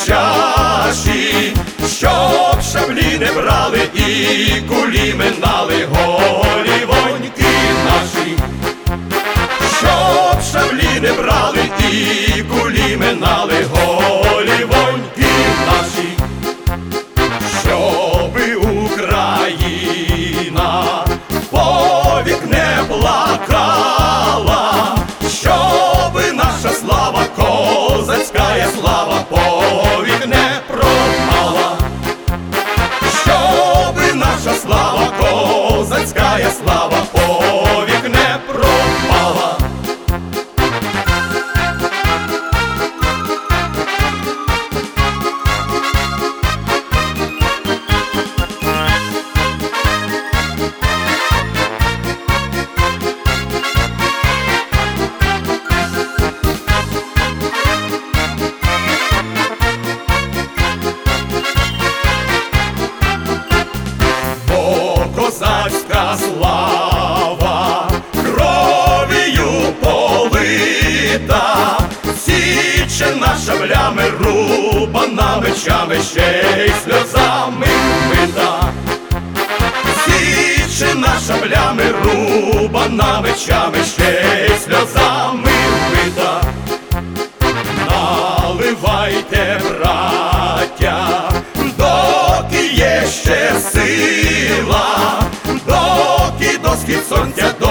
чаші, щоб шаблі не брали і кулі минали, голівоньки наші, щоб шаблі не брали і кулі минали, голівоньки наші, щоби Україна повік не плакала, щоби наша слава, козацька слава, повік не пропала, щоби наша слава, козацька слава, повік не пропала. Козацька слава кров'ю полита, січена шаблями, рубана мечами, ще й сльозами вмита. Січена шаблями, рубана мечами, ще й сльозами вмита. Наливайте, браття, доки є ще сила, доки до схід сонця